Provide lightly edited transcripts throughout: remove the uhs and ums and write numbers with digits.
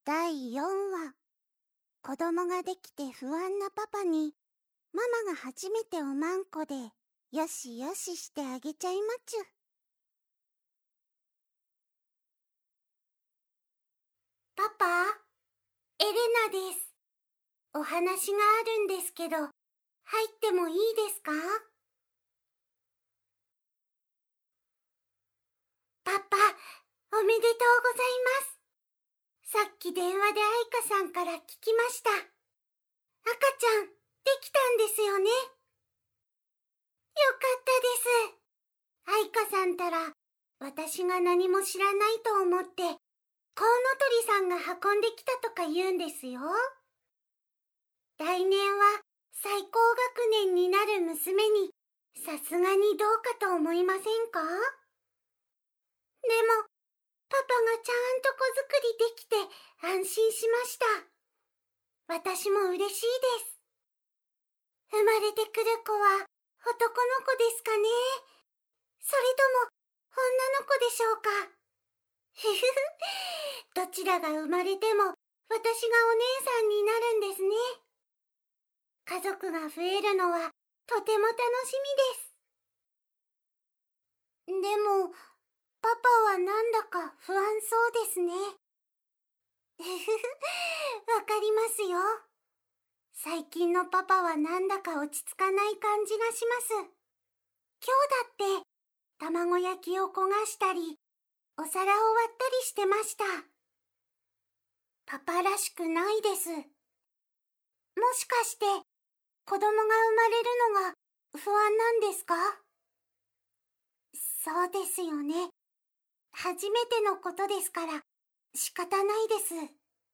第4話。子供ができて不安なパパに、ママが初めておまんこで、よしよししてあげちゃいまちゅ。 パパ、エレナです。お話があるんですけど、入ってもいいですか？パパ、おめでとうございます。さっき電話で愛花さんから聞きました。赤ちゃん、できたんですよね。よかったです。愛花さんたら、私が何も知らないと思って、コウノトリさんが運んできたとか言うんですよ。来年は最高学年になる娘に、さすがにどうかと思いませんか？でも、パパがちゃんと子作りできて安心しました。私も嬉しいです。生まれてくる子は男の子ですかね？それとも女の子でしょうか？ふふふ、どちらが生まれても私がお姉さんになるんですね。家族が増えるのはとても楽しみです。でも、パパはなんだか不安そうですね。ふふふ、わかりますよ。最近のパパはなんだか落ち着かない感じがします。今日だって、卵焼きを焦がしたり、お皿を割ったりしてました。パパらしくないです。もしかして、子供が生まれるのが不安なんですか？そうですよね。初めてのことですから仕方ないです。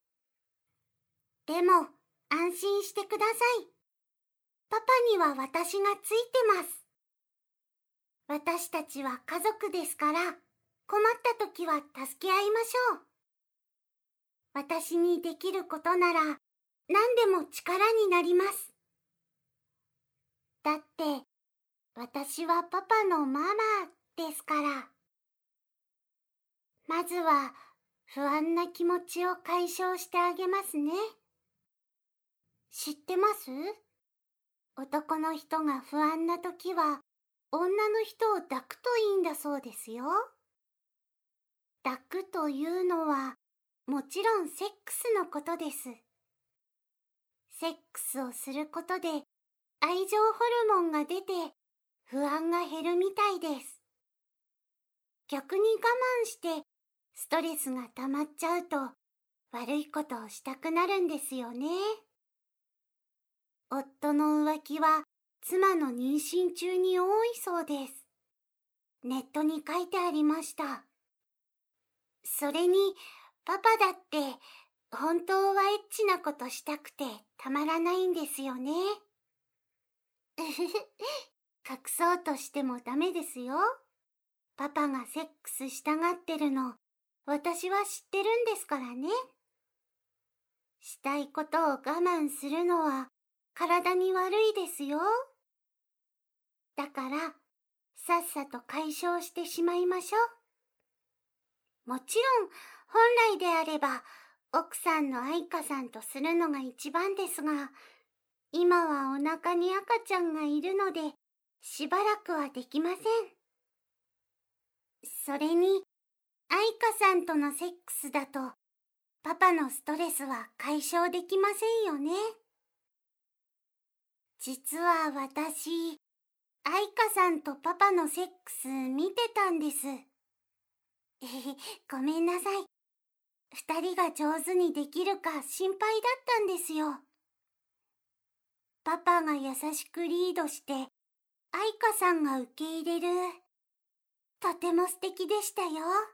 でも安心してください。パパには私がついてます。私たちは家族ですから困った時は助け合いましょう。私にできることなら何でも力になります。だって私はパパのママですから。まずは不安な気持ちを解消してあげますね。知ってます？男の人が不安な時は女の人を抱くといいんだそうですよ。抱くというのはもちろんセックスのことです。セックスをすることで愛情ホルモンが出て不安が減るみたいです。逆に我慢してストレスが溜まっちゃうと悪いことをしたくなるんですよね。夫の浮気は妻の妊娠中に多いそうです。ネットに書いてありました。それにパパだって本当はエッチなことしたくてたまらないんですよね。隠そうとしてもダメですよ。パパがセックスしたがってるの私は知ってるんですからね。したいことを我慢するのは体に悪いですよ。だからさっさと解消してしまいましょう。もちろん本来であれば奥さんの愛花さんとするのが一番ですが、今はお腹に赤ちゃんがいるのでしばらくはできません。それに愛花さんとのセックスだとパパのストレスは解消できませんよね。実は私、愛花さんとパパのセックス見てたんです。ごめんなさい。二人が上手にできるか心配だったんですよ。パパが優しくリードして、愛花さんが受け入れる。とても素敵でしたよ。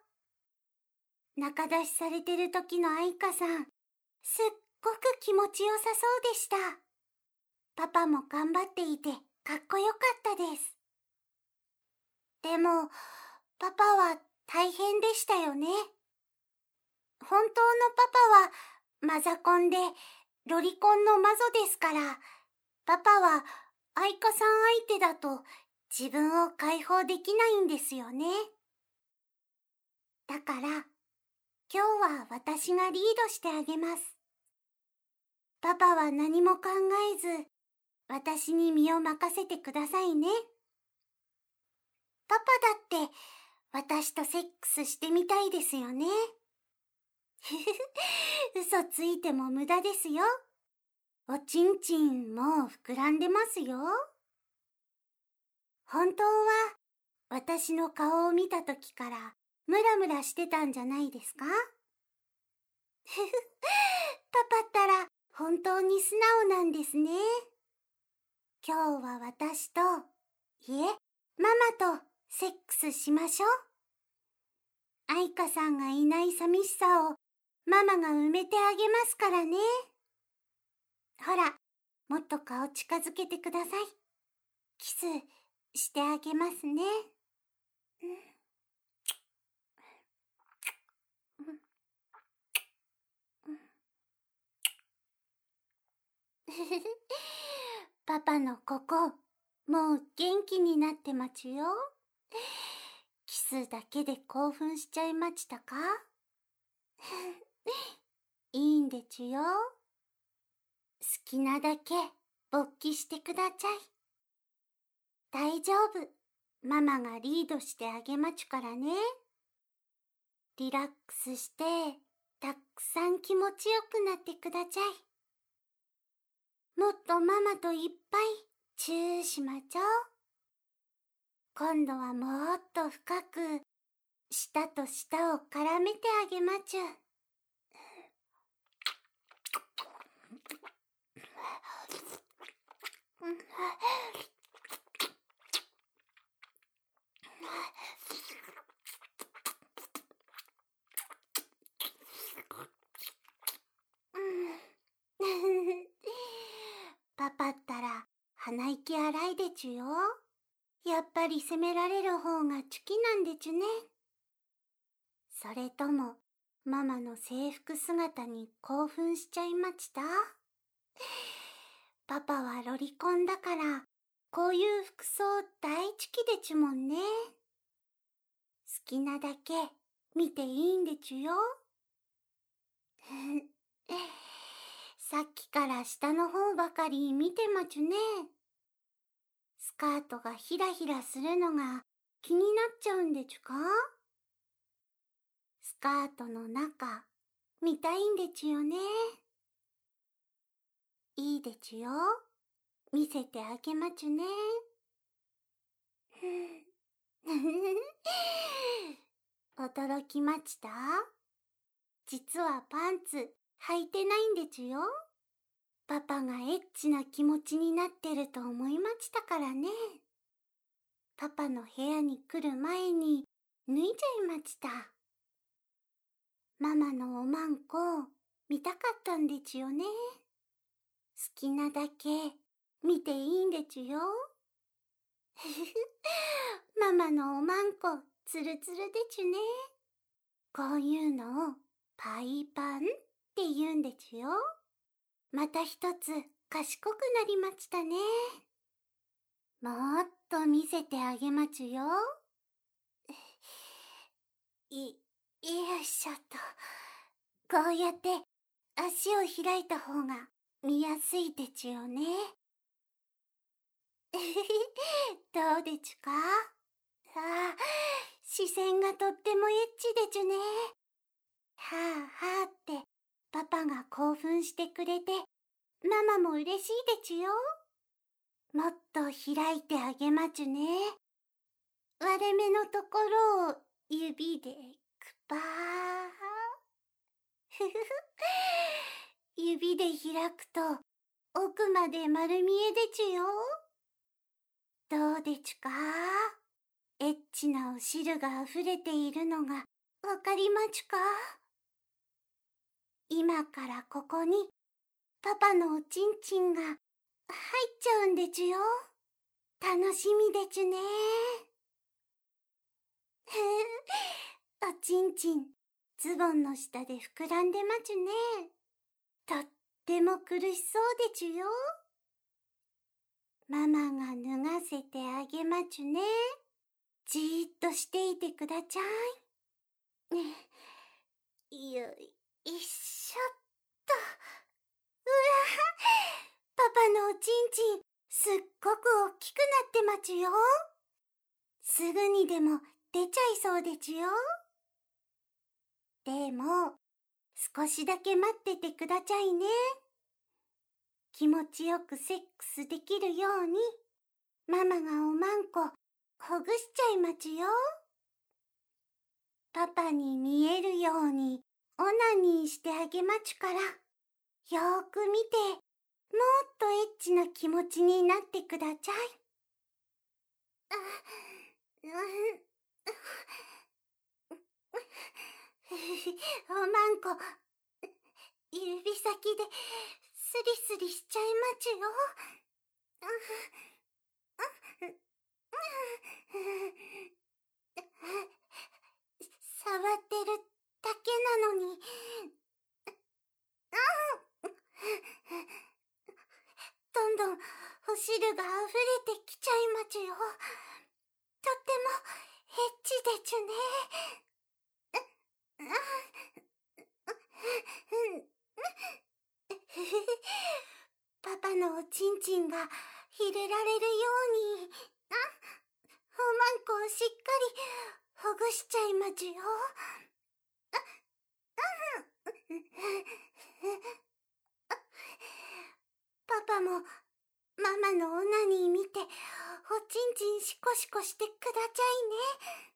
仲出しされてる時の愛花さん、すっごく気持ちよさそうでした。パパも頑張っていてかっこよかったです。でも、パパは大変でしたよね。本当のパパはマザコンでロリコンの魔女ですから、パパは愛花さん相手だと自分を解放できないんですよね。だから、今日は私がリードしてあげます。パパは何も考えず、私に身を任せてくださいね。パパだって私とセックスしてみたいですよね。嘘ついても無駄ですよ。おちんちんもう膨らんでますよ。本当は私の顔を見たときからムラムラしてたんじゃないですか？パパったら本当に素直なんですね。今日は私と、いえ、ママとセックスしましょう。愛花さんがいない寂しさをママが埋めてあげますからね。ほら、もっと顔近づけてください。キスしてあげますね。パパのここ、もう元気になってまちゅよ。キスだけで興奮しちゃいましたか？いいんでちゅよ。好きなだけ勃起してくだちゃい。大丈夫。ママがリードしてあげまちゅからね。リラックスして、たくさん気持ちよくなってくだちゃい。もっとママといっぱいチューしまちょう。今度はもっと深く、舌と舌を絡めてあげまちゅ。パパったら鼻息荒いでちゅよ。やっぱり責められる方がチュキなんでちゅね。それともママの制服姿に興奮しちゃいました？パパはロリコンだからこういう服装大好きでちゅもんね。好きなだけ見ていいんでちゅよ。さっきから下の方ばかり見てまちゅね。スカートがひらひらするのが気になっちゃうんでちゅか？スカートの中見たいんでちゅよね。いいでちゅよ。見せてあげまちゅね。驚きました？実はパンツ履いてないんでちゅよ。パパがエッチな気持ちになってると思いましたからね。パパの部屋に来る前に脱いじゃいました。ママのおまんこ見たかったんでちゅよね。好きなだけ見ていいんでちゅよ。ママのおまんこつるつるでちゅね。こういうのをパイパンって言うんでちゅよ。また一つ賢くなりましたね。もっと見せてあげまちゅよ。よいしょと。こうやって足を開いた方が見やすいでちゅよね。どうでちゅか？視線がとってもエッチでちゅね。はあはあってパパが興奮してくれて、ママも嬉しいでちゅよ。もっと開いてあげまちゅね。割れ目のところを指でくぱー。指で開くと奥まで丸見えでちゅよ。どうでちゅか？エッチなお汁があふれているのがわかりまちゅか？今からここにパパのおちんちんが入っちゃうんでちゅよ。楽しみでちゅね。おちんちんズボンの下で膨らんでまちゅね。とっても苦しそうでちゅよ。ママが脱がせてあげまちゅね。じーっとしていてくだちゃい。 よいしょっと。うわ、パパのおちんちん、すっごくおっきくなってまちゅよ。すぐにでも出ちゃいそうでちゅよ。でも、少しだけ待っててくだちゃいね。気持ちよくセックスできるように、ママがおまんこほぐしちゃいまちゅよ。パパに見えるようにオナニーしてあげまちゅから、よーく見て、もっとエッチな気持ちになってくだちゃい。おまんこ、指先でスリスリしちゃいまちゅよ。触ってるだけなのに、どんどんお汁があふれてきちゃいまちゅよ。とってもエッチでちゅね。パパのおちんちんが入れられるように、おまんこをしっかりほぐしちゃいまちゅよ。パパもママのオナニー見て、おちんちんシコシコしてくだちゃいね。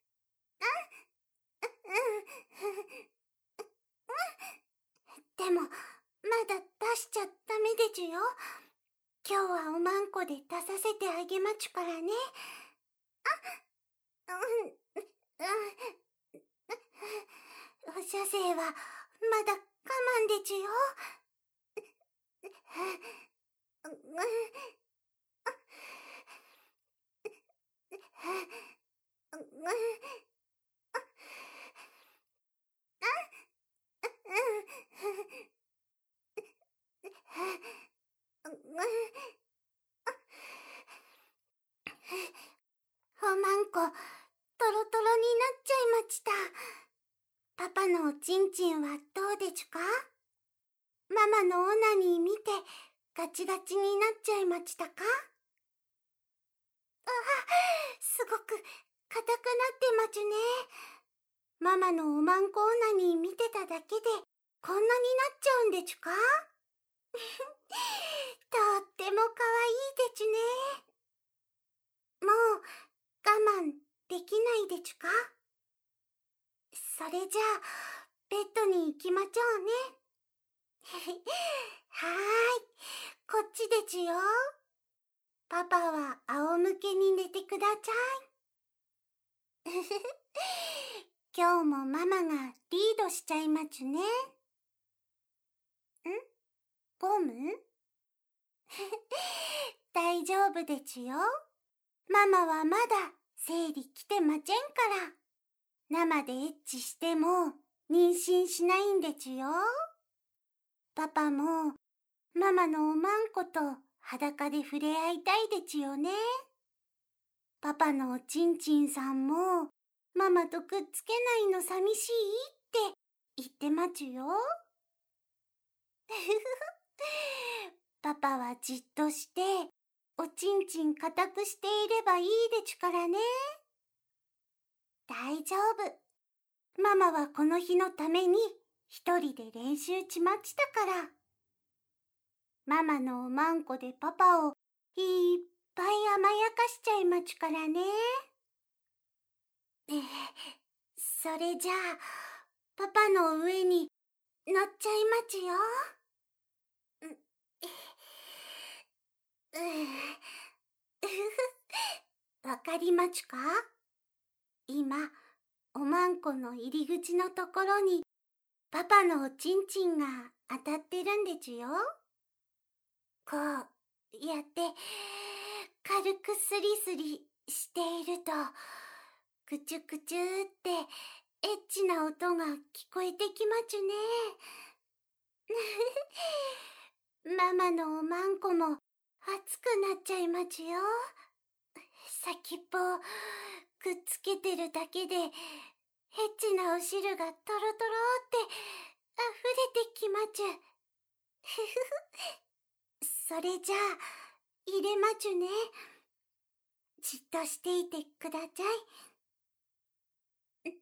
でも、まだ出しちゃダメでちゅよ。今日はおまんこで出させてあげまちゅからね。おしゃせいはまだ我慢でちゅよ。おまんこ、トロトロになっちゃいまちた。パパのおちんちんはどうでちゅか？ママのオナニー見てガチガチになっちゃいまちたか？すごく硬くなってまちゅね。ママのおまんこオナニー見てただけでこんなになっちゃうんでちゅか？とってもかわいいでちゅね。もう我慢できないでちゅか？それじゃあベッドに行きまちょうね。はーい、こっちでちゅよ。パパは仰向けに寝てくだちゃい。今日もママがリードしちゃいまちゅね。ゴム？大丈夫でちゅよ。ママはまだ生理来てまちぇんから。生でエッチしても妊娠しないんでちゅよ。パパもママのおまんこと裸で触れ合いたいでちゅよね。パパのおちんちんさんもママとくっつけないの寂しいって言ってまちゅよ。パパはじっとしておちんちん固くしていればいいでちゅからね。大丈夫。ママはこの日のために一人で練習ちまちたから。ママのおまんこでパパをいっぱい甘やかしちゃいまちゅからね。それじゃあ、パパの上に乗っちゃいまちゅよ。わかりまちゅか？今、おまんこの入り口のところにパパのおちんちんが当たってるんでちゅよ。こうやって軽くスリスリしていると、くちゅくちゅってエッチな音が聞こえてきまちゅね。ママのおまんこも熱くなっちゃいまちゅよ。先っぽをくっつけてるだけでエッチなお汁がトロトロって溢れてきまちゅ。ふふふ。それじゃあ、入れまちゅね。じっとしていてくだちゃい。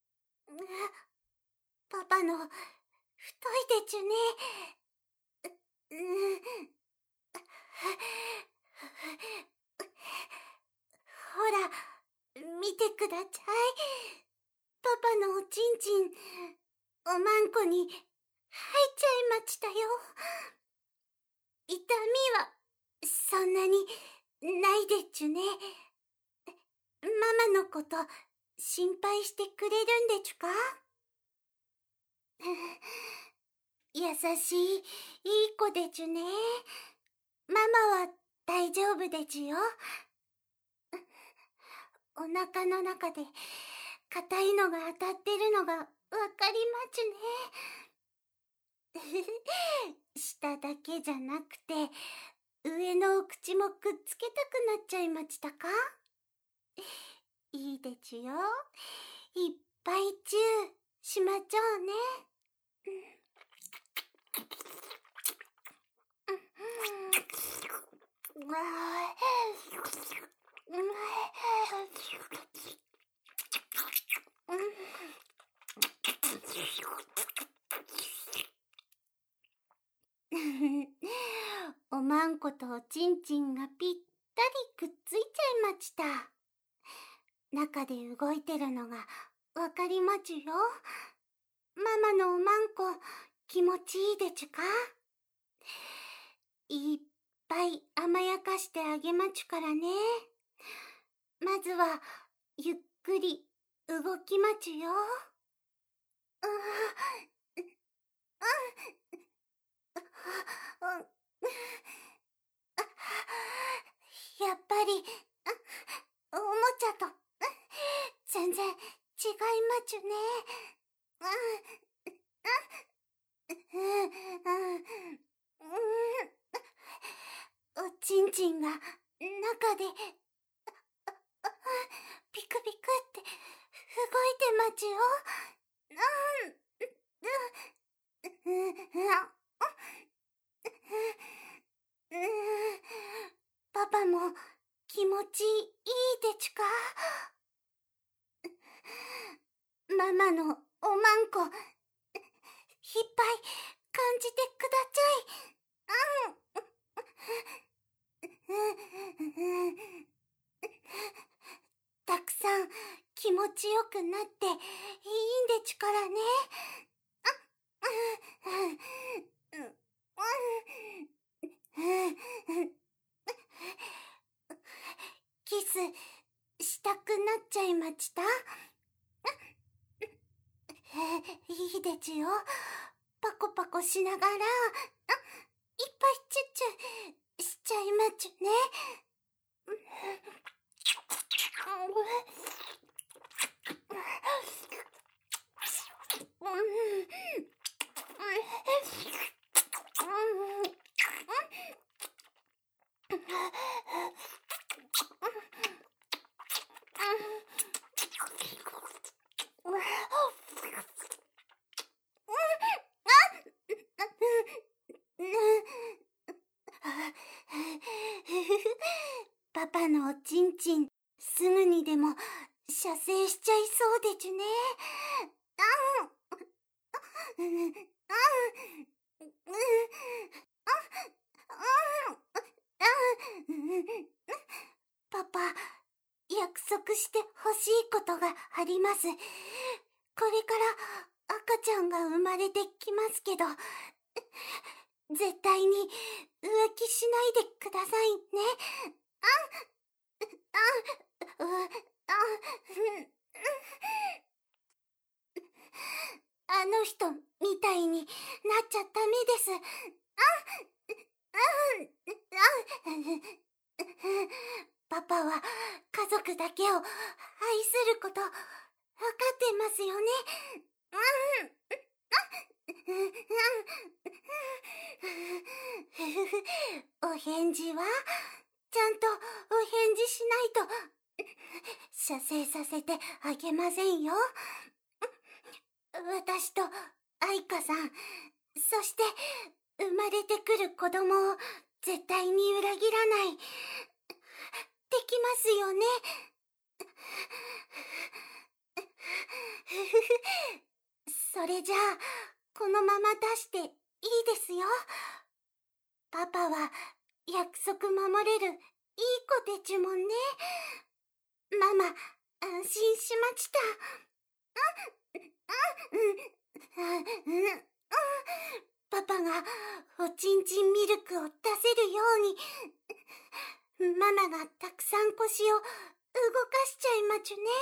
パパの太いでちゅね。ほら、見てくだちゃい。パパのおちんちん、おまんこに入っちゃいましたよ。痛みは、そんなにないでちゅね。ママのこと、心配してくれるんでちゅか？優しい、いい子でちゅね。ママは大丈夫でちゅよ。お腹の中で硬いのが当たってるのがわかりまちゅね。下だけじゃなくて上のお口もくっつけたくなっちゃいましたか？いいでちゅよ。いっぱいチューしまちょうね。おまんことおちんちんがぴったりくっついちゃいました。中で動いてるのがわかりまちゅよ。ママのおまんこ気持ちいいでちゅか？いっぱい甘やかしてあげまちゅからね。まずはゆっくり動きまちゅよ。やっぱりおもちゃと全然違いまちゅね。おちんちんが中でピクピクって動いてまちゅよ。パパも気持ちいいでちゅか？ママのおまんこいっぱい感じてくだちゃい。たくさん気持ちよくなっていいんでちゅからね。キスしたくなっちゃいました？いいでちゅよ。パコパコしながらいっぱいチュッチュしちゃいまちゅね。パパのおちんちんすぐにでも射精しちゃいそうでちゅね。パパ、約束してほしいことがあります。これから赤ちゃんが生まれてきますけど、絶対に浮気しないでくださいね。あの人みたいになっちゃダメです。パパは家族だけを愛することわかってますよね。お返事はちゃんとお返事しないと射精させてあげませんよ。 私と愛花さん、そして生まれてくる子供を絶対に裏切らない。できますよね。それじゃあ、このまま出していいですよ。パパは約束守れるいい子でちゅもんね。ママ、安心しました。パパがおちんちんミルクを出せるように、ママがたくさん腰を動かしちゃいまちゅね。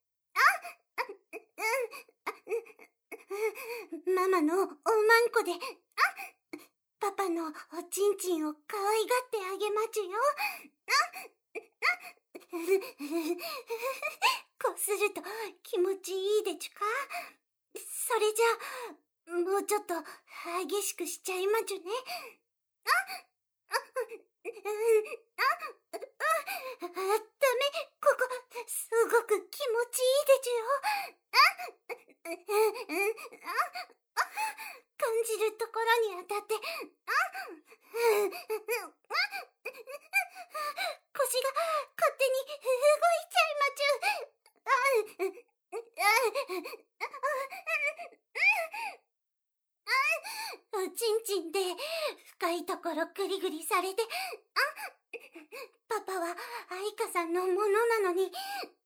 ママのおまんこで、パパのおちんちんを可愛がってあげまちゅよ。こすると気持ちいいでちゅか？それじゃあ、もうちょっと激しくしちゃいまちゅね。ダメ、ここ、すごく気持ちいいでちゅよ。感じるところに当たって、腰が勝手に動いちゃいまちゅ。おちんちんで深いところグリグリされて、パパは愛花さんのものなのに、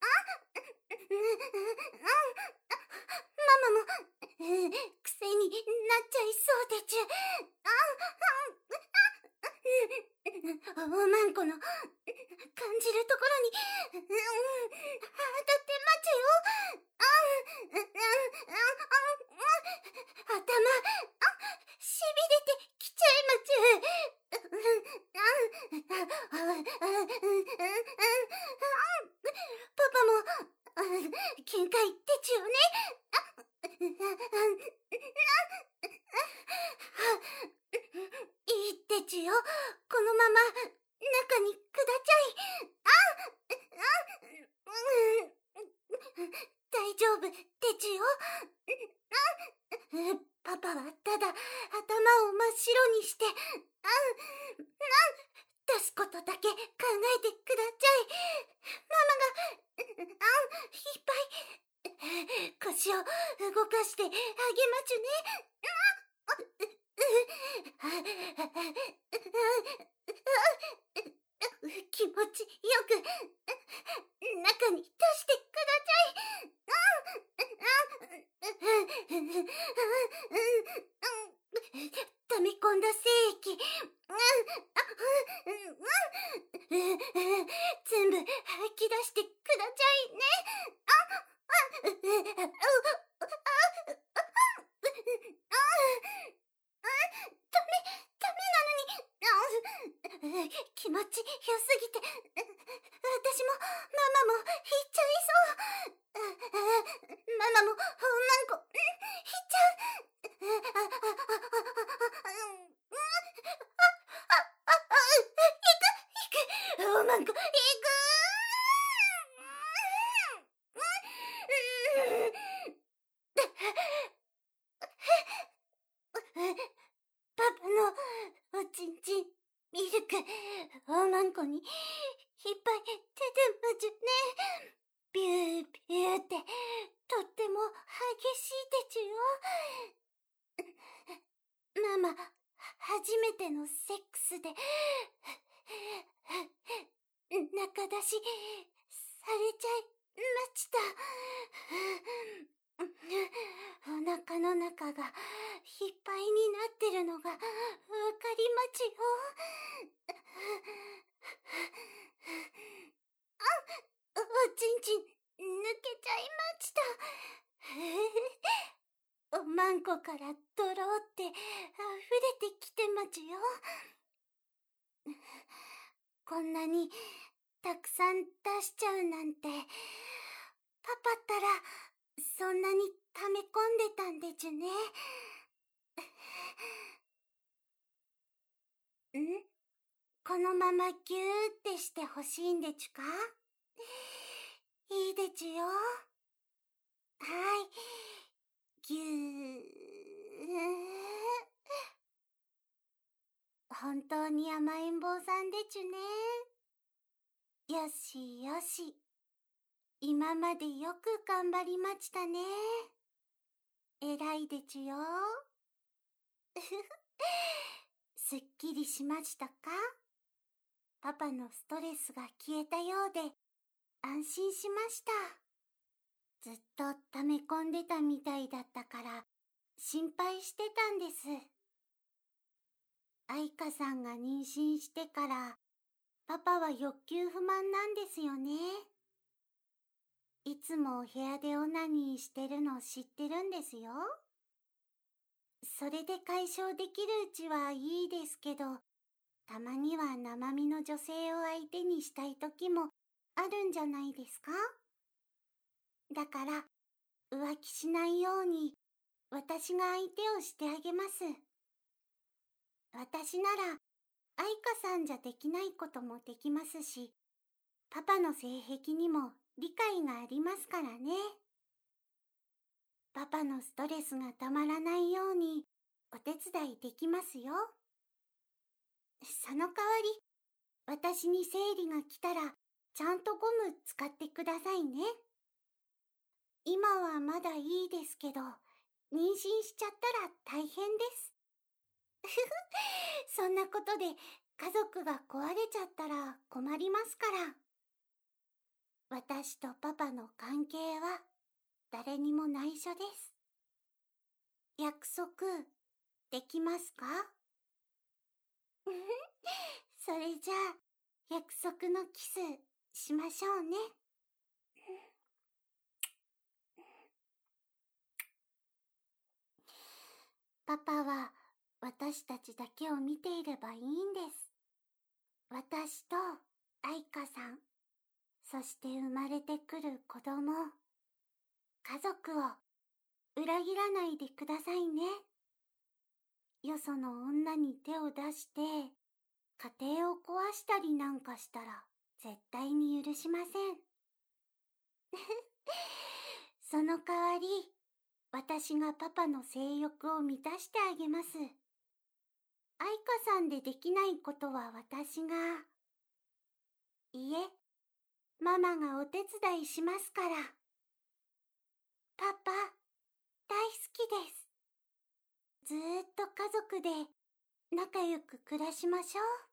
ママも癖になっちゃいそうでちゅ。おまんこの感じるところに当たってまちゅよ。頭しびれてきちゃいまちゅ。パパも限界でちゅよね。いいってちゅよ。このまま中にくだちゃい。大丈夫でちゅよ。パパはただ頭を真っ白にして、出すことだけ考えてくだちゃい。ママがいっぱい腰を動かしてあげまちゅね。気持ちよく中に出してくだちゃい。溜め込んだ精液全部吐き出してくだちゃいね。ダメなのに。気持ちよすぎて私もママも引っちゃいそう。ママもおまんこ引っちゃう。おまんこいく。パパのおちんちんミルクおまんこにいっぱい出てまちゅね。ビュービューってとっても激しいでちゅよ。ママ初めてのセックスで中出しされちゃいました。お腹の中がいっぱいになってるのがわかりまちよ。おちんちん抜けちゃいました。おまんこからドローって溢れてきてまちよ。こんなにたくさん出しちゃうなんて、パパったらそんなに溜め込んでたんでちゅね。このままギューってしてほしいんでちゅか？いいでちゅよ。はい。 ぎゅー。本当に甘えん坊さんでちゅね。よしよし。今までよく頑張りましたね。偉いでちゅよ。すっきりしましたか？パパのストレスが消えたようで安心しました。ずっと溜め込んでたみたいだったから心配してたんです。愛花さんが妊娠してからパパは欲求不満なんですよね。いつもお部屋でオナニーしてるの知ってるんですよ。それで解消できるうちはいいですけど、たまには生身の女性を相手にしたい時もあるんじゃないですか？だから浮気しないように私が相手をしてあげます。私なら愛花さんじゃできないこともできますし、パパの性癖にも理解がありますからね。パパのストレスがたまらないようにお手伝いできますよ。その代わり、私に生理が来たらちゃんとゴム使ってくださいね。今はまだいいですけど、妊娠しちゃったら大変です。そんなことで家族が壊れちゃったら困りますから。私とパパの関係は誰にも内緒です。約束できますか？それじゃあ約束のキスしましょうね。パパは私たちだけを見ていればいいんです。私と愛花さん、そして生まれてくる子供、家族を裏切らないでくださいね。よその女に手を出して家庭を壊したりなんかしたら絶対に許しません。その代わり、私がパパの性欲を満たしてあげます。愛花さんでできないことは私が。いえ、ママがお手伝いしますから。パパ、大好きです。ずーっと家族で仲良く暮らしましょう。